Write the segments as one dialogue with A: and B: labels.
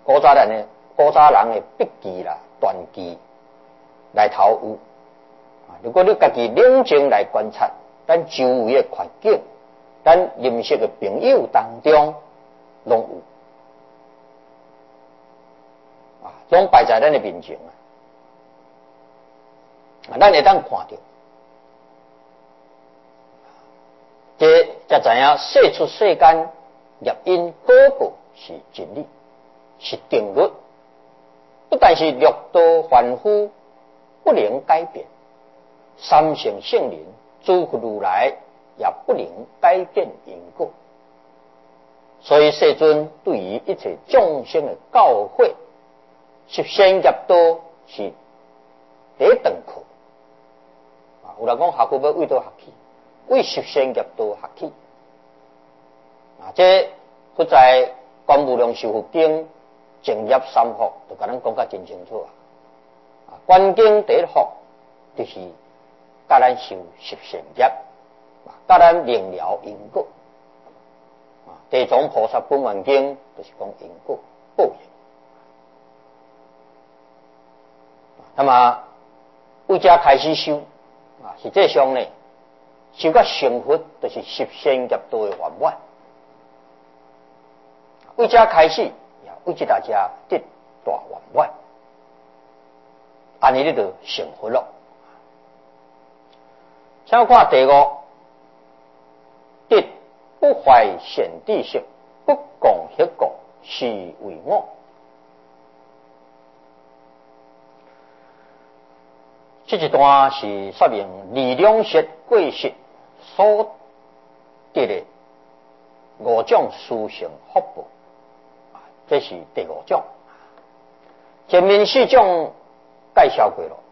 A: 古早人的笔记啦、传记来头有。如果你家己冷静来观察，咱周围的环境，咱认识的朋友当中，拢有，拢摆在咱的面前咱会当看到，这才知影世出世间业因果报是真理，是定律，不但是六道凡夫不能改变。三乘圣人、诸佛如来也不能改变因果，所以世尊对于一切众生的教诲，十善业道是第一堂课。有人讲学佛要为倒学起，为十善业道学起。这佛在《观无量寿佛经》净业三福，就甲咱讲甲真清楚观经第一福就是教咱修十善业，教咱明了因果。地藏菩萨本愿经就是讲因果报应。那么为家开始修实际上呢，修到成佛就是十善业道的圆满。为家开始，为大家得大圆满，安尼你就成佛了。请看第五，得不坏善知识，不共结果，是为我。这一段是说明二两识、过失所得的五种殊胜福报，这是第五种。前面四种介绍过了。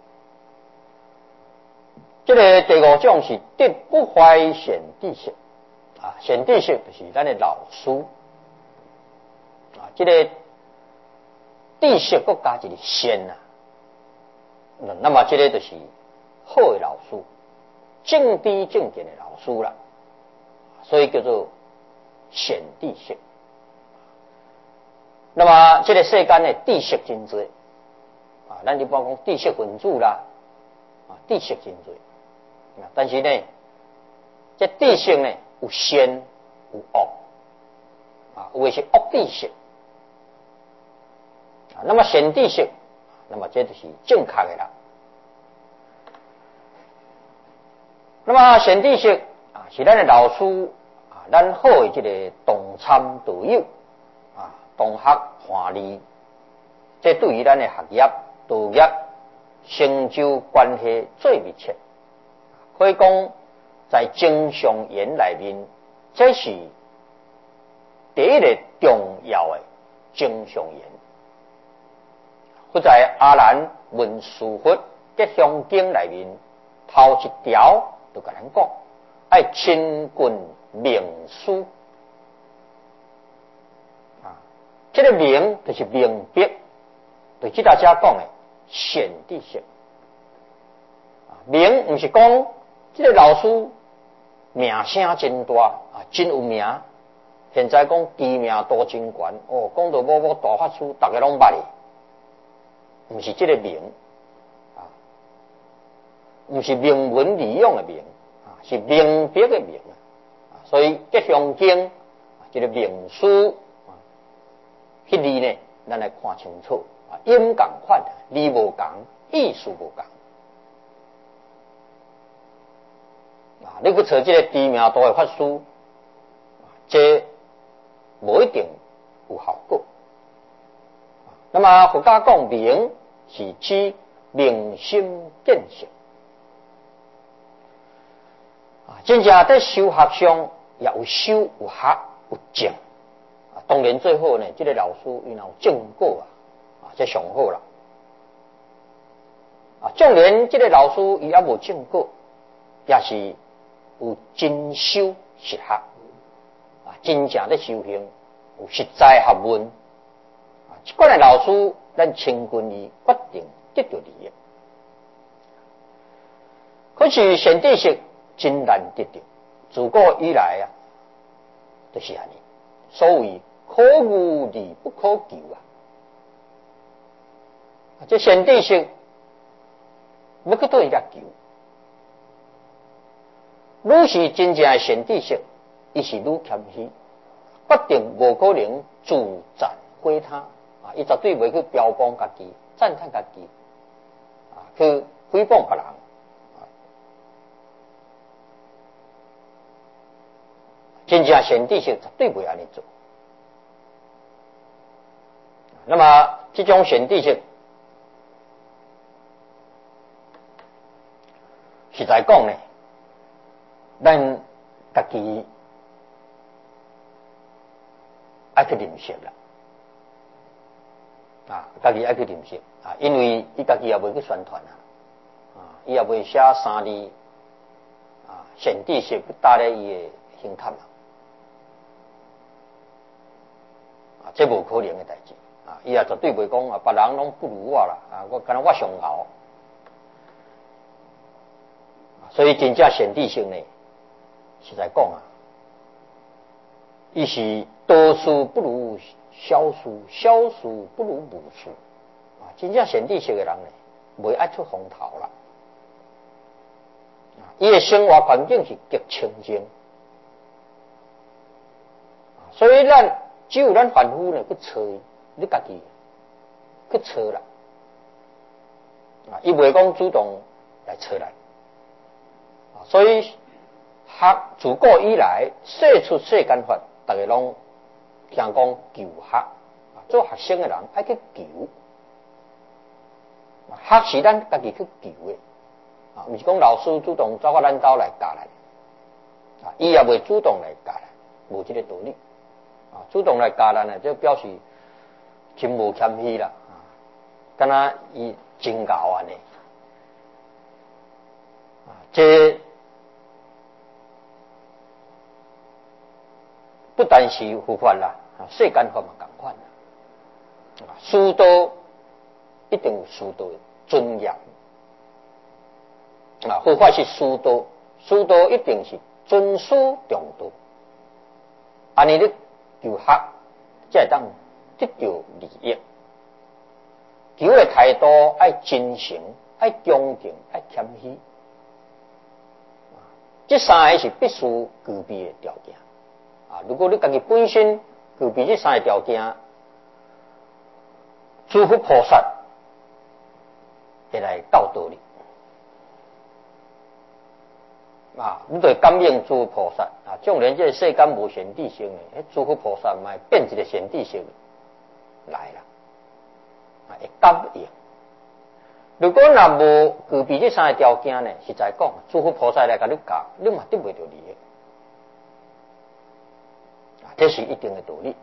A: 这个第五种是得不坏善知识，善知识就是咱的老师，这个知识搁加一个善那么这个就是好的老师，正知正见的老师啦，所以叫做善知识。那么这个世间的知识真多咱一般讲知识分子啦，知识真多。但是呢，这知识呢有善有恶，有的是恶知识，那么善知识，那么这就是正确的啦。那么善知识是咱的老师咱好的这个同参道友同学欢理，这对于咱的学业、道业、成就关系最密切。可以讲，在正常言内面，这是第一个重要的正常言。佛在阿难问事佛吉祥经内面，头一条就甲咱讲，爱亲近名师这个名就是明白，对这大家讲的善知识。名不是讲这个老师名声真大真有名。现在讲知名度真悬讲到某大法师，大家拢捌的，不是这个名不是名闻利用的名是明白的名所以吉祥经这个名师迄字呢，咱来看清楚音同款，字无同，意思无同你去找这个知名度的法师，这无一定有效果。那么佛家讲名是指明心见性真正在修学上也有修有学有证当然最好呢，这个老师伊若有证果这上好啦纵然这个老师伊也无证果，也是有真修实学真正的修行，有实在学问这款的老师，咱亲近伊，决定得到利益。可是善知识真难得到，自古以来就是安尼。所谓可遇而不可求这显地性要去对伊甲求，愈是真正的显地性，伊是愈谦虚，决定无可能自赞毁他啊！伊绝对袂去标榜家己、赞叹家己啊，去诽谤别人。真正显地性绝对袂安尼做。那么这种显地性，实在讲呢，咱家己爱去认识啦，啊，家己爱去认识啊，因为伊家己也袂去宣传啊，伊也袂写3字啊，显地性去搭咧伊的胸坎啊，这无可能的代志啊，伊也绝对袂讲啊，别人拢不如我啦啊，我敢若我上好。所以真正显地性呢，实在讲啊，伊是多数不如少数，少数不如无数啊。真正显地性的人呢，袂爱出风头啦。伊的生活环境是极清净，所以咱只有咱凡夫呢去找伊，你家己去找啦啊，伊袂讲主动来找来。所以学自古以来，世出世间法，大家拢听讲求学，做学生的人爱去求，学是咱家己去求的，啊，毋是讲老师主动走到咱兜来教咱，啊，伊也袂主动来教咱，无这个道理，啊，主动来教咱呢，就表示真无谦虚啦，啊，敢若伊真教安尼，啊，这。不但是佛法啦，世间法嘛同款啦。师道一定有师道的尊严啊，佛法是师道，师道一定是尊师重道。安尼你求学，才会当得到利益。求的态度爱真诚，爱恭敬，爱谦虚。这三个是必须具备的条件。啊！如果你家己本身具备这三个条件，诸佛菩萨会来教导你啊！你对感应诸佛菩萨啊，纵然这世间无显地性的，诸佛菩萨嘛变一个显地性来了啊，会感应。如果若无具备这三个条件呢，实在讲，诸佛菩萨来甲你教，你嘛得袂到利益。这是一定的道理。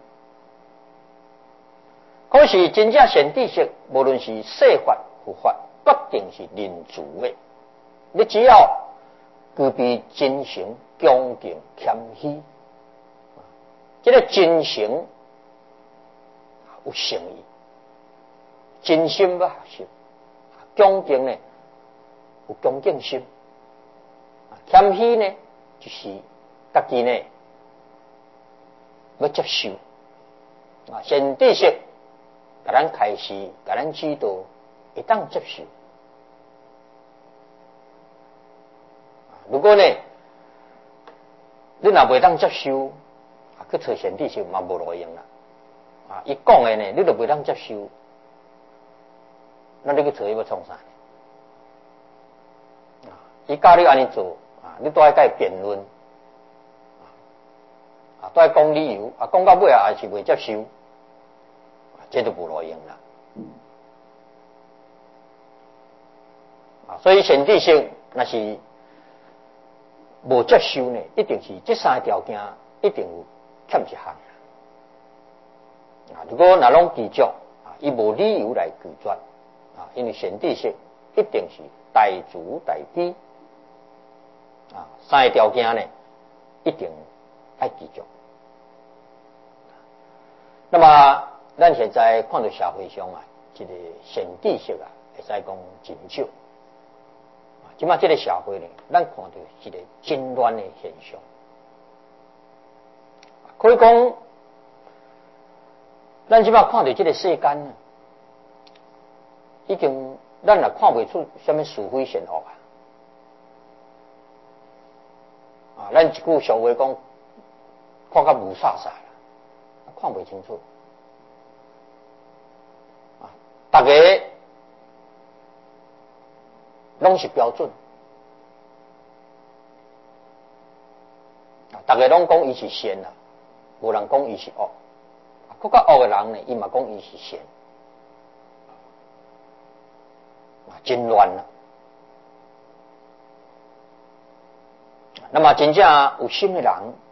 A: 可是真正显地性，无论是世法、佛法，决定是人自的。你只要具备真诚、恭敬、谦虚，这个真诚有诚意，真心要学习；恭敬呢有恭敬心，谦虚呢就是家己呢。要接受啊，显地性，甲咱开示，甲咱指导，会当接受。如果呢，你若袂当接受，啊，去找显地性嘛无路用啦。啊，伊讲的呢，你都袂当接受，那你去找伊要创啥？啊，伊教你安尼做，啊，你都爱甲伊辩论。啊，都爱讲理由，啊，讲到尾啊，还是未接受，这就无路用啦。啊，所以显地性那是无接受呢，一定是这三个条件一定有欠一项。啊，如果若拢拒绝，啊，伊无理由来拒绝，啊，因为显地性一定是大主大悲，啊，三个条件呢，一定。爱记住。那么，咱现在看到社会上啊，这个显地性啊，会使讲真少。即马这个社会呢，咱看到一个真乱的现象。可以讲，咱即马看到这个世间呢， 已经咱也看袂出什么是非善恶啊！咱一句俗话讲，看甲雾煞煞啦，看袂清楚啊！大家拢是标准啊！大家拢讲伊是善啦，无人讲伊是恶。更较恶的人呢，伊嘛讲伊是善。真乱了。那么真正有心的人，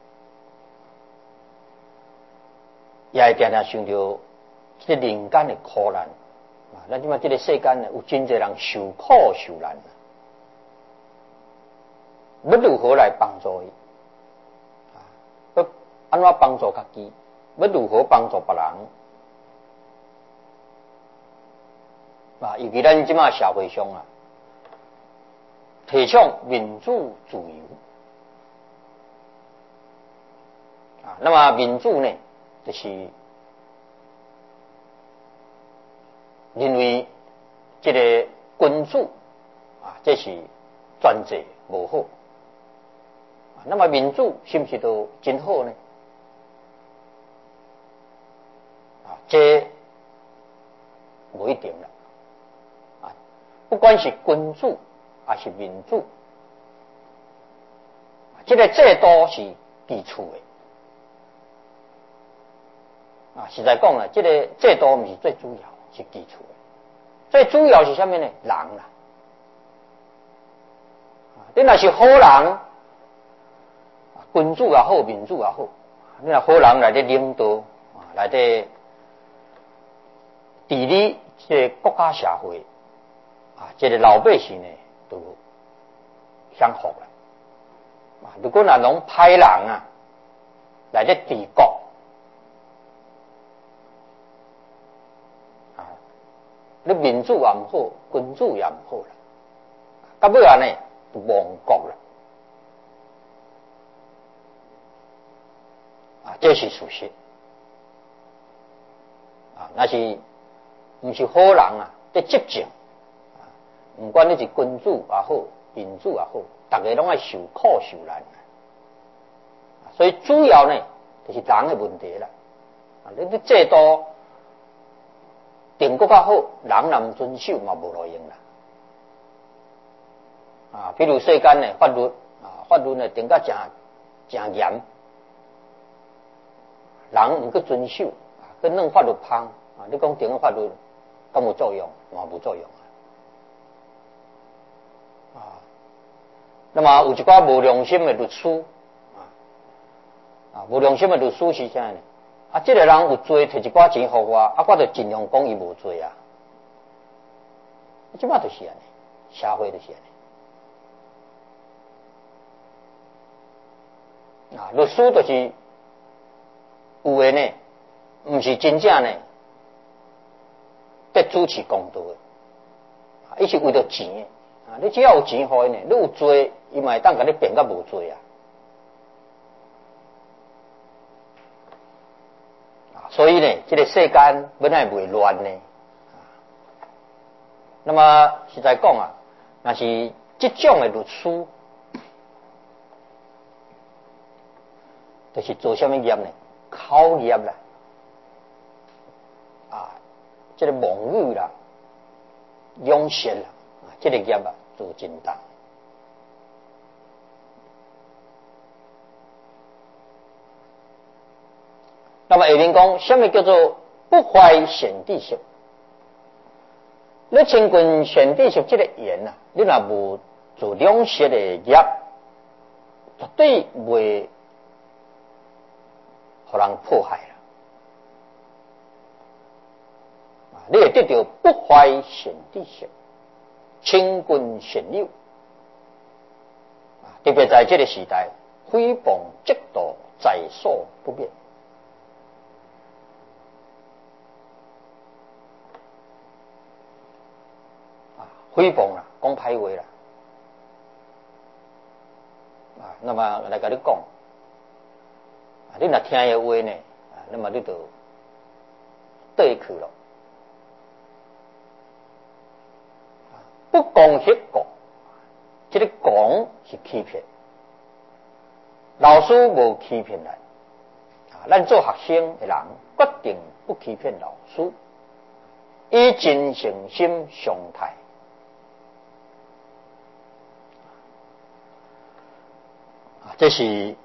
A: 也会常常想到这个人间的苦难啊！咱即马这个世间呢，有真侪人受苦受难，要如何来帮助伊？要安怎帮助家己？要如何帮助别人？啊，尤其咱即马社会上啊，提倡民主自由啊，那么民主呢，就是认为这个君主啊，这是专制无好啊。那么民主是不是都真好呢？啊，这无一定啦。不管是君主还是民主，这个制度是基础的啊。实在讲啊，这个制度不是最主要，是基础的。最主要是什么呢？人啦，你若是好人，君主也好，民主也好，你若好人来咧领导啊，来咧治理这个国家社会。啊，这个老百姓呢都享福了啊！如果那拢歹人啊来咧治国啊，你民主也唔好，君主也唔好啦，到尾啊呢亡国了啊，这是事实啊，那是唔是好人啊？在执政。不管你是君主也好，民主也好，大家拢爱受苦受难，所以主要呢就是人的问题啦。啊，你制度定国较好，人若唔遵守嘛无路用啦。啊，比如世间的法律啊，法律呢定甲真严，人唔去遵守啊，去弄法律芳啊，你讲定个法律敢有作用？嘛无作用。那么有一寡无良心的律师啊，无良心的律师是啥呢？啊，这个人有罪，摕一寡钱给我，啊，我就尽量讲伊无罪啊。即摆就是安尼，社会就是安尼啊。律师就是有的呢，不是真正呢，在主持公道的，伊是为了钱的。啊！你只要有钱给伊呢，你有罪，伊嘛会当甲你变甲无罪啊！所以呢，这个世间本来袂乱呢。那么实在讲啊，那是这种的律师，就是做什么业呢？考业啦，啊，这个妄语啦，用舌啦。这个业啊，做真重。那么下面讲，什么叫做不怀贤弟识？你亲近贤弟识这个言啊，你若无做两舌的业，绝对袂互人迫害啦。你会得到不怀贤弟识。亲近贤友特别在这个时代，诽谤极度，在所不免啊！诽谤啦，讲歹话啦啊！那么来甲你讲啊，你若听的话呢啊，那么你就对去了不公迄个，这个讲是欺骗，老师无欺骗人，咱做学生的人决定不欺骗老师，以真诚心相待。这是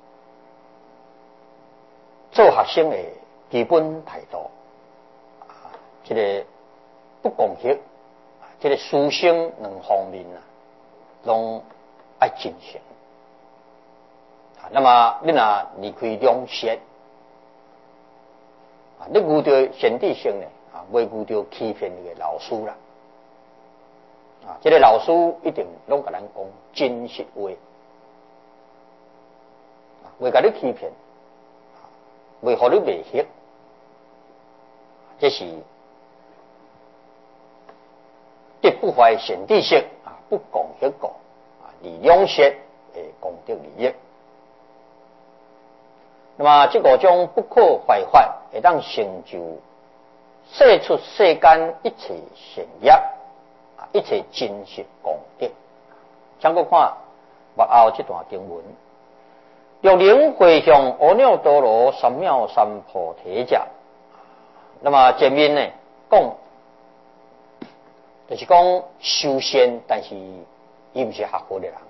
A: 做学生的基本态度。这个不公平，这个思想两方面拢要进行。那么你若离开良善，你遇到贤弟性呢，袂遇到欺骗你的老师啦。这个老师一定拢甲咱讲真实话，袂甲你欺骗，袂互你迷惑。这是这不怀贤弟性不讲迄个利良善的功德利益。那么这5种不可坏法，会当成就世出世间一切善业，一切真实功德。请搁看幕后这段经文：若能回向阿耨多罗三藐三菩提者。那么前面呢讲，就是讲修仙，但是伊不是学佛的人。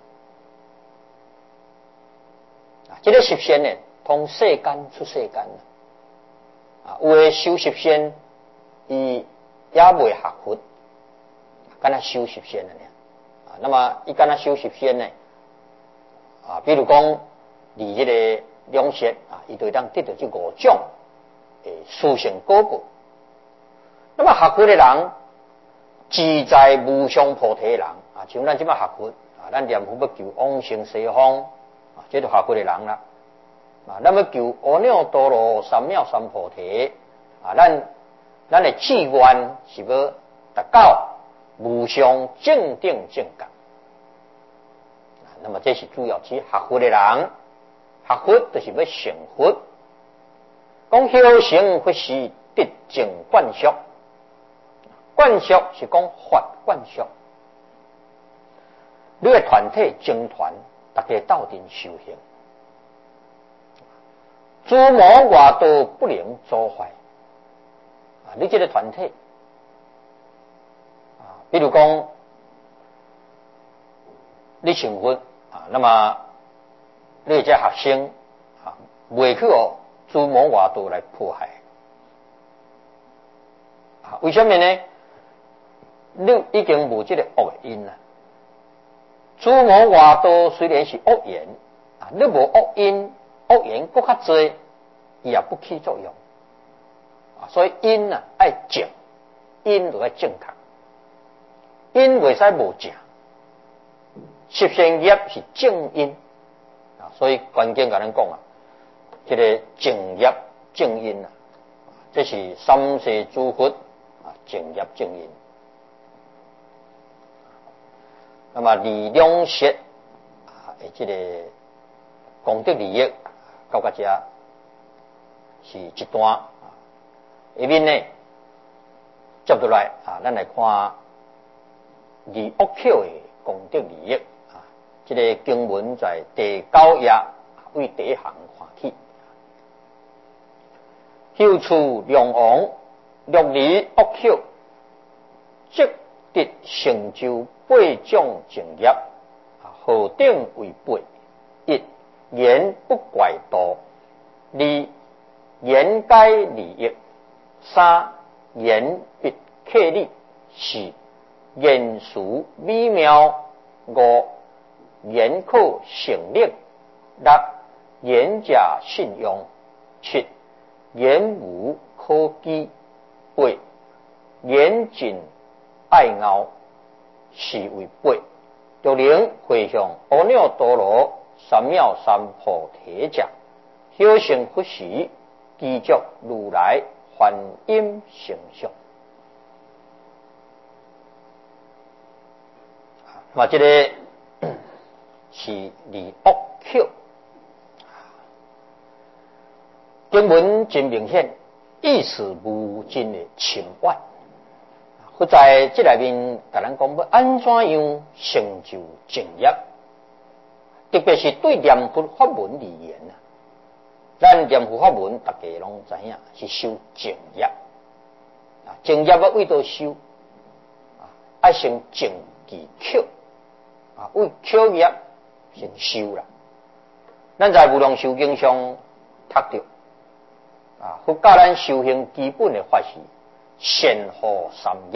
A: 这个修仙呢，通世间出世间有的修习仙，伊也未学佛，敢若修习仙了呢。那么伊敢若修习仙呢？比如讲，离这个良善伊就当得到这5种殊胜果报。那么学佛的人，自在无上菩提的人像咱即摆学佛咱念佛要求往生西方这就学佛的人啦。咱要求阿耨多罗三藐三菩提咱的志愿是要达到无上正定正觉。那么这是主要指学佛的人，学佛就是要成佛。讲修行佛是得正观修，观修是讲法观修。你的团体僧团，大家斗阵修行，诸魔外道不能阻坏。你这个团体比如讲你成佛那么你这学生袂去诸魔外道来迫害为什么呢？你已经无这个恶因啦。诸魔外道虽然是恶缘你无恶因，恶缘更较多，伊也不起作用所以因要正，因就要正确，因袂使无正。十善业是正因所以关键甲咱讲这个正业正因这是三世诸佛正业正因。那么利良善这个功德利益到这是一段下面呢接落来咱来看利恶巧的功德利益这个经文在第9页为第1行看起。修处良王，若离恶巧，即得成就8种正业，何等为8？一言不怪道；2言该利益；3言必克利；4言辞美妙；5言可成令；6言假信用；7言无可讥；8言尽爱傲，是为8。若能回向阿耨多罗三藐三菩提者，修成佛时，积足如来梵音成熟。那么这个是利恶巧，经文真明显，意思无尽的深远。 不在这内面，甲咱讲要安怎样成就正业，特别是对念佛法门而言啊，咱念佛法门大家拢知影是修正业啊，正业要为到修啊，爱先正技巧啊，为巧业先修啦。咱在无量寿经上读到啊，佛教咱修行基本的法是先后三业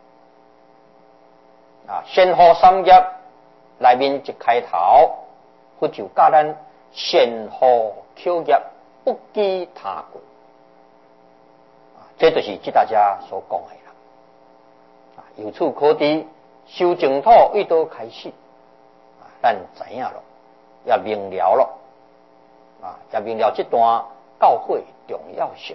A: 啊，先后三业内面一开头，佛就教咱先后巧业，不计他过啊，这就是即大家所讲的啦啊。由此可知，修净土为倒开始啊，咱知影咯，也明了咯啊，也明了这段教诲重要性。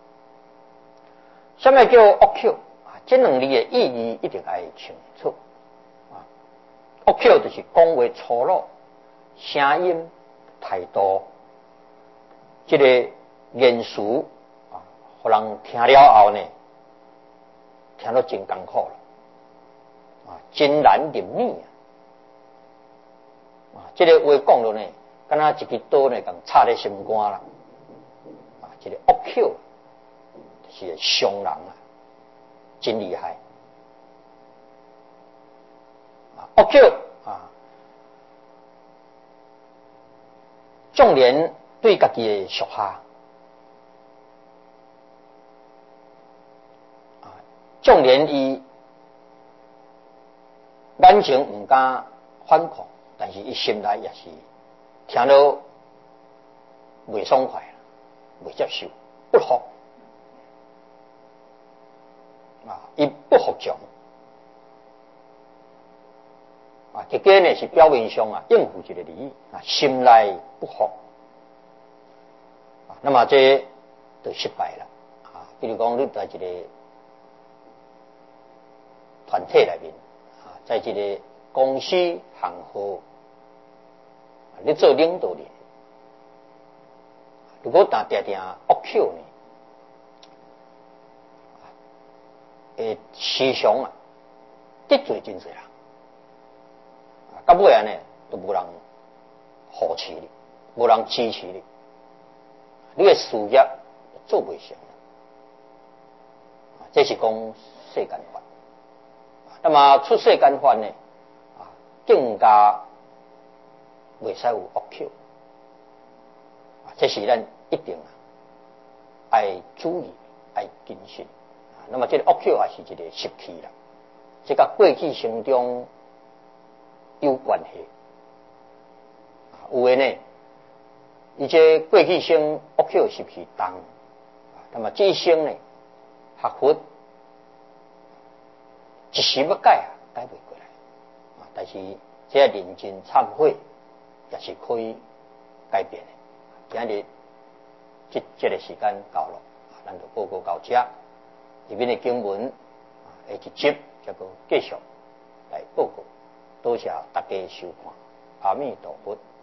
A: 什么叫恶口啊？这两字的意义一定要清楚啊。恶口就是讲话粗鲁，声音太多，这个言辞啊，互人听了后呢，听到真艰苦了啊，真难忍耳啊。这个话讲了呢，敢若一支刀呢，共插在心肝啦啊。这个恶口是伤人啊，真厉害啊！恶口啊，纵然对家己的属下啊，纵然伊眼前唔敢反抗，但是伊心内也是听到袂爽快，袂接受，不服。啊，伊不服从啊，结果呢是表面上啊应付一个利益啊，心内不服啊，那么这就失败了啊。比如讲，你在一个团体内面啊，在一个公司行号，你做领导人，如果但定定恶口呢？时常啊得罪真侪人，到尾啊呢都无人扶持你，无人支持你，你的事业做袂成。这是讲世间法。那么出世间法呢啊，更加袂使有恶口啊，这是咱一定要注意，要谨慎。那么这个恶口也是一个习气啦，这甲过去生中有关系。有的呢，伊这过去生恶口习气重，那么这一生呢，学佛一时要改啊，改不过来啊。但是这认真忏悔，也是可以改变的。今日这个时间到了，咱就报告到这。里面的经文啊，一集叫做继续来报告，多谢大家收看，阿弥陀佛。